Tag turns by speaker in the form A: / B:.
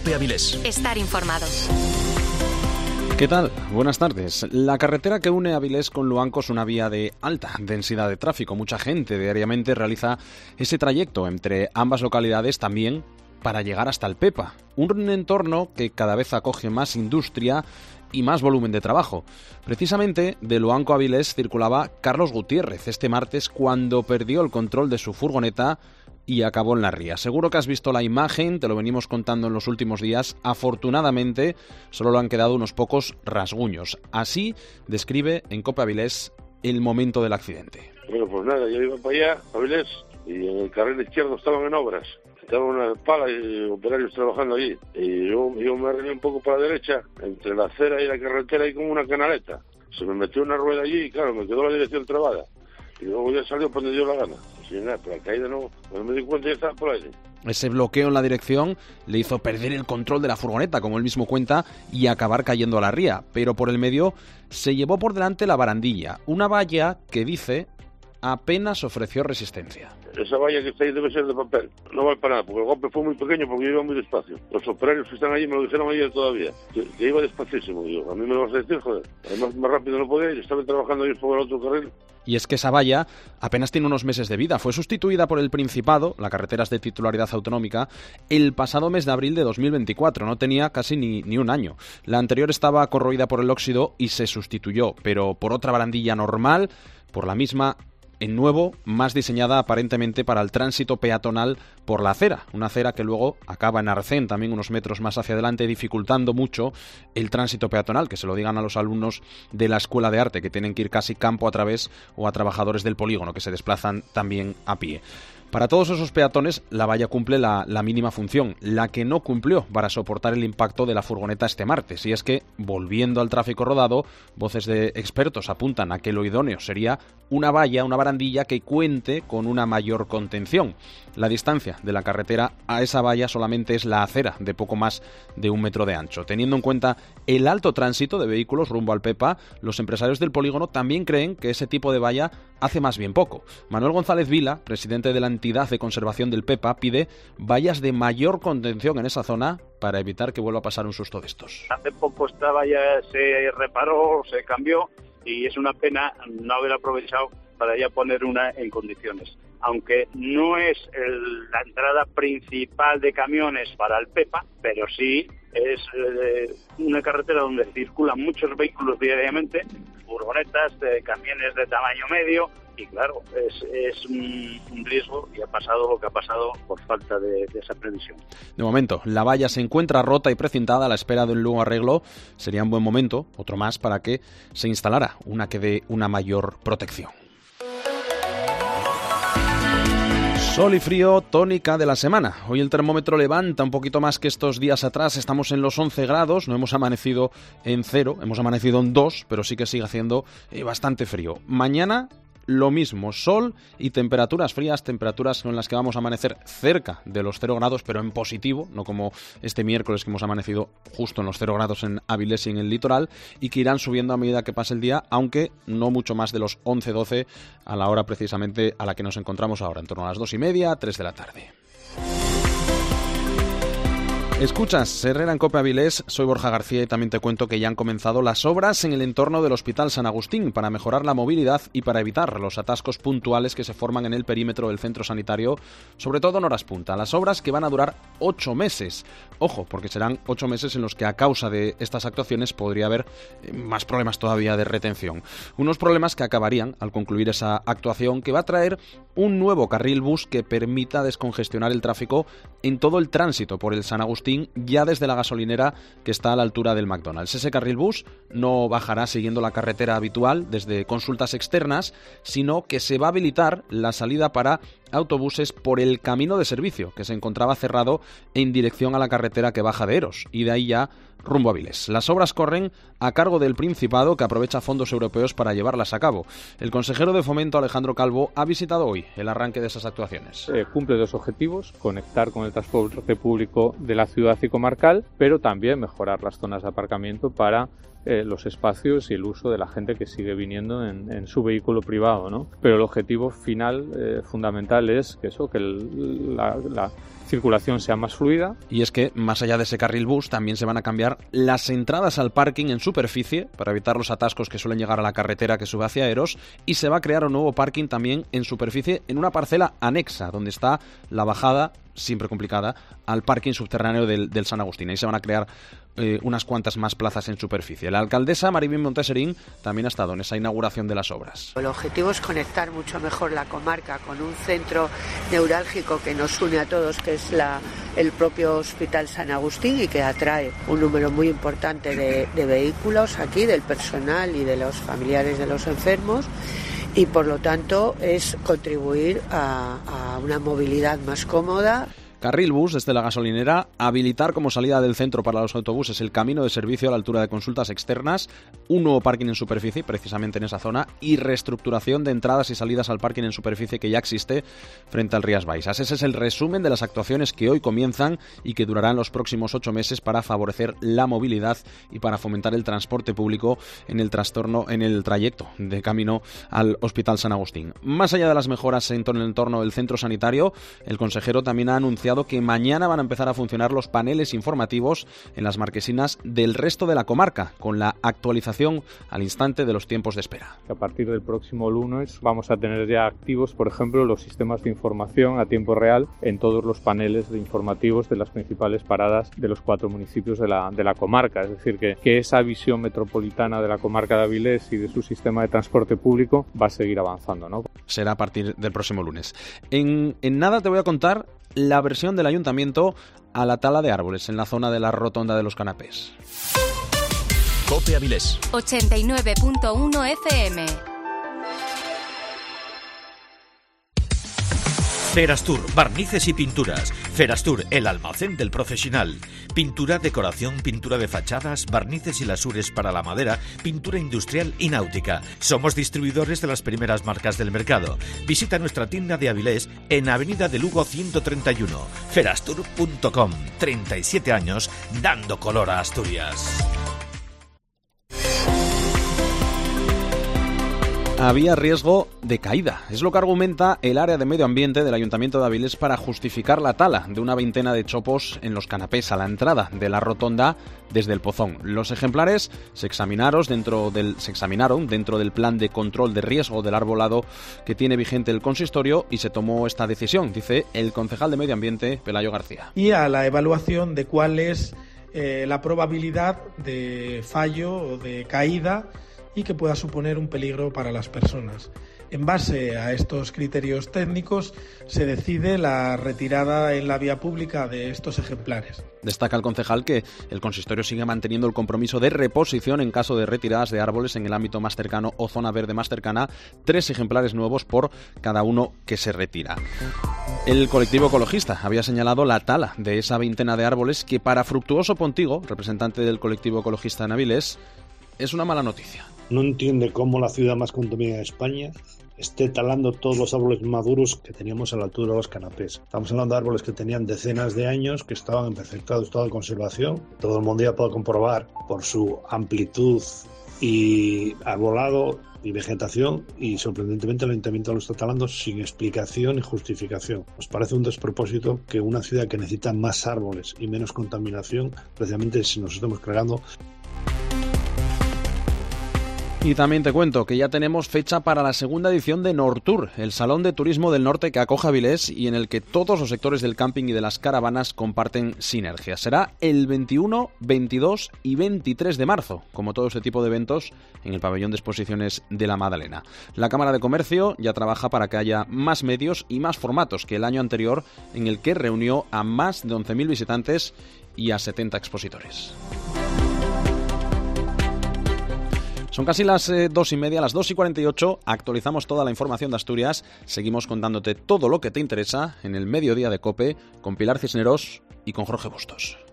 A: COPE Avilés.
B: Estar informado.
C: ¿Qué tal? Buenas tardes. La carretera que une Avilés con Luanco es una vía de alta densidad de tráfico. Mucha gente diariamente realiza ese trayecto entre ambas localidades también para llegar hasta el Pepa, un entorno que cada vez acoge más industria y más volumen de trabajo. Precisamente de Luanco a Avilés circulaba Carlos Gutiérrez este martes cuando perdió el control de su furgoneta y acabó en la ría. Seguro que has visto la imagen, te lo venimos contando en los últimos días. Afortunadamente, solo le han quedado unos pocos rasguños. Así describe en COPE Avilés el momento del accidente.
D: Bueno, pues nada, yo iba para allá, Avilés, y en el carril izquierdo estaban en obras. Estaban una pala y operarios trabajando allí. Y yo me arreglé un poco para la derecha, entre la acera y la carretera hay como una canaleta. Se me metió una rueda allí y claro, me quedó la dirección trabada. Y luego ya salió por donde dio la gana. Sin nada, pero la caída no, cuando me di cuenta ya estaba por ahí.
C: Ese bloqueo en la dirección le hizo perder el control de la furgoneta, como él mismo cuenta, y acabar cayendo a la ría. Pero por el medio se llevó por delante la barandilla, una valla que dice apenas ofreció resistencia.
D: Esa valla que está ahí debe ser de papel. No vale para nada, porque el golpe fue muy pequeño porque yo iba muy despacio. Los operarios que están allí me lo dijeron ayer todavía, que iba despacísimo. Digo, a mí me lo vas a decir, joder. Además, más rápido no podía ir, estaban trabajando ellos por el otro carril.
C: Y es que esa valla apenas tiene unos meses de vida. Fue sustituida por el Principado, la carretera es de titularidad autonómica, el pasado mes de abril de 2024. No tenía casi ni un año. La anterior estaba corroída por el óxido y se sustituyó, pero por otra barandilla normal, por la misma en nuevo, más diseñada aparentemente para el tránsito peatonal por la acera, una acera que luego acaba en Arcén, también unos metros más hacia adelante, dificultando mucho el tránsito peatonal, que se lo digan a los alumnos de la Escuela de Arte, que tienen que ir casi campo a través, o a trabajadores del polígono, que se desplazan también a pie. Para todos esos peatones, la valla cumple la mínima función, la que no cumplió para soportar el impacto de la furgoneta este martes. Y es que, volviendo al tráfico rodado, voces de expertos apuntan a que lo idóneo sería una valla, una barandilla que cuente con una mayor contención. La distancia de la carretera a esa valla solamente es la acera, de poco más de 1 metro de ancho. Teniendo en cuenta el alto tránsito de vehículos rumbo al Pepa, los empresarios del polígono también creen que ese tipo de valla hace más bien poco. Manuel González Vila, presidente de la entidad de conservación del Pepa, pide vallas de mayor contención en esa zona para evitar que vuelva a pasar un susto de estos.
E: Hace poco esta valla se reparó, se cambió y es una pena no haber aprovechado para ya poner una en condiciones. Aunque no es la entrada principal de camiones para el Pepa, pero sí es una carretera donde circulan muchos vehículos diariamente, furgonetas, camiones de tamaño medio, y claro, es un riesgo y ha pasado lo que ha pasado por falta de esa previsión.
C: De momento, la valla se encuentra rota y precintada a la espera de un nuevo arreglo. Sería un buen momento, otro más, para que se instalara una que dé una mayor protección. Sol y frío, tónica de la semana. Hoy el termómetro levanta un poquito más que estos días atrás. Estamos en los 11 grados, no hemos amanecido en 0, hemos amanecido en 2, pero sí que sigue haciendo bastante frío. Mañana lo mismo, sol y temperaturas frías, temperaturas con las que vamos a amanecer cerca de los 0 grados, pero en positivo, no como este miércoles que hemos amanecido justo en los 0 grados en Avilés y en el litoral, y que irán subiendo a medida que pase el día, aunque no mucho más de los 11-12 a la hora precisamente a la que nos encontramos ahora, en torno a las 2:30, 3 de la tarde. Escuchas Herrera en COPE Avilés, soy Borja García y también te cuento que ya han comenzado las obras en el entorno del Hospital San Agustín para mejorar la movilidad y para evitar los atascos puntuales que se forman en el perímetro del centro sanitario, sobre todo en horas punta. Las obras que van a durar 8 meses. Ojo, porque serán 8 meses en los que a causa de estas actuaciones podría haber más problemas todavía de retención. Unos problemas que acabarían al concluir esa actuación, que va a traer un nuevo carril bus que permita descongestionar el tráfico en todo el tránsito por el San Agustín, ya desde la gasolinera que está a la altura del McDonald's. Ese carril bus no bajará siguiendo la carretera habitual desde consultas externas, sino que se va a habilitar la salida para autobuses por el camino de servicio, que se encontraba cerrado en dirección a la carretera que baja de Eros, y de ahí ya rumbo a Avilés. Las obras corren a cargo del Principado, que aprovecha fondos europeos para llevarlas a cabo. El consejero de Fomento, Alejandro Calvo, ha visitado hoy el arranque de esas actuaciones.
F: Cumple 2 objetivos: conectar con el transporte público de la ciudad y comarcal, pero también mejorar las zonas de aparcamiento para los espacios y el uso de la gente que sigue viniendo en su vehículo privado, ¿no? Pero el objetivo final fundamental es que la circulación sea más fluida.
C: Y es que, más allá de ese carril bus, también se van a cambiar las entradas al parking en superficie para evitar los atascos que suelen llegar a la carretera que sube hacia Eros, y se va a crear un nuevo parking también en superficie en una parcela anexa, donde está la bajada, siempre complicada, al parking subterráneo del San Agustín. Ahí se van a crear unas cuantas más plazas en superficie. La alcaldesa Maribén Monteserín también ha estado en esa inauguración de las obras.
A: El objetivo es conectar mucho mejor la comarca con un centro neurálgico que nos une a todos, que es el propio Hospital San Agustín, y que atrae un número muy importante de vehículos aquí, del personal y de los familiares de los enfermos, y por lo tanto es contribuir a una movilidad más cómoda.
C: Carril bus desde la gasolinera, habilitar como salida del centro para los autobuses el camino de servicio a la altura de consultas externas, un nuevo parking en superficie, precisamente en esa zona, y reestructuración de entradas y salidas al parking en superficie que ya existe frente al Rías Baixas. Ese es el resumen de las actuaciones que hoy comienzan y que durarán los próximos 8 meses para favorecer la movilidad y para fomentar el transporte público en el trayecto de camino al Hospital San Agustín. Más allá de las mejoras en el entorno del centro sanitario, el consejero también ha anunciado que mañana van a empezar a funcionar los paneles informativos en las marquesinas del resto de la comarca, con la actualización al instante de los tiempos de espera.
F: A partir del próximo lunes vamos a tener ya activos, por ejemplo, los sistemas de información a tiempo real en todos los paneles de informativos de las principales paradas de los 4 municipios de la comarca. Es decir, que esa visión metropolitana de la comarca de Avilés y de su sistema de transporte público va a seguir avanzando, ¿no?
C: Será a partir del próximo lunes. En nada te voy a contar la versión del ayuntamiento a la tala de árboles en la zona de la rotonda de los canapés.
B: COPE Avilés
G: 89.1 FM.
B: Ferastur, barnices y pinturas. Ferastur, el almacén del profesional. Pintura, decoración, pintura de fachadas, barnices y lasures para la madera, pintura industrial y náutica. Somos distribuidores de las primeras marcas del mercado. Visita nuestra tienda de Avilés en Avenida de Lugo 131. Ferastur.com. 37 años dando color a Asturias.
C: Había riesgo de caída. Es lo que argumenta el área de medio ambiente del Ayuntamiento de Avilés para justificar la tala de una veintena de chopos en los canapés a la entrada de la rotonda desde el Pozón. Los ejemplares se examinaron dentro del plan de control de riesgo del arbolado que tiene vigente el consistorio, y se tomó esta decisión, dice el concejal de Medio Ambiente, Pelayo García.
H: Y a la evaluación de cuál es la probabilidad de fallo o de caída y que pueda suponer un peligro para las personas. En base a estos criterios técnicos se decide la retirada en la vía pública de estos ejemplares.
C: Destaca el concejal que el consistorio sigue manteniendo el compromiso de reposición en caso de retiradas de árboles en el ámbito más cercano o zona verde más cercana, 3 ejemplares nuevos por cada uno que se retira. El colectivo ecologista había señalado la tala de esa veintena de árboles que para Fructuoso Pontigo, representante del colectivo ecologista en Avilés, es una mala noticia.
I: No entiende cómo la ciudad más contaminada de España esté talando todos los árboles maduros que teníamos a la altura de los canapés. Estamos hablando de árboles que tenían decenas de años, que estaban en perfecto estado de conservación. Todo el mundo ya puede comprobar por su amplitud y arbolado y vegetación, y sorprendentemente el Ayuntamiento lo está talando sin explicación y justificación. Nos parece un despropósito que una ciudad que necesita más árboles y menos contaminación, precisamente si nos estamos cargando.
C: Y también te cuento que ya tenemos fecha para la segunda edición de Nortour, el Salón de Turismo del Norte que acoge Avilés y en el que todos los sectores del camping y de las caravanas comparten sinergias. Será el 21, 22 y 23 de marzo, como todo este tipo de eventos, en el pabellón de exposiciones de la Madalena. La Cámara de Comercio ya trabaja para que haya más medios y más formatos que el año anterior, en el que reunió a más de 11.000 visitantes y a 70 expositores. Son casi las 2:30, las 2:48, actualizamos toda la información de Asturias, seguimos contándote todo lo que te interesa en el mediodía de COPE con Pilar Cisneros y con Jorge Bustos.